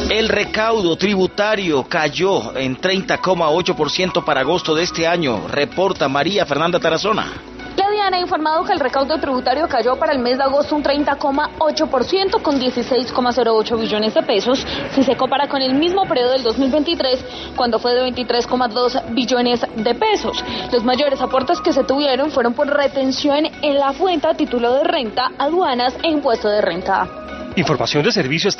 El recaudo tributario cayó en 30,8% para agosto de este año, reporta María Fernanda Tarazona. La DIAN ha informado que el recaudo tributario cayó para el mes de agosto un 30,8% con 16,08 billones de pesos, si se compara con el mismo periodo del 2023, cuando fue de 23,2 billones de pesos. Los mayores aportes que se tuvieron fueron por retención en la fuente a título de renta, aduanas e impuesto de renta. Información de servicio.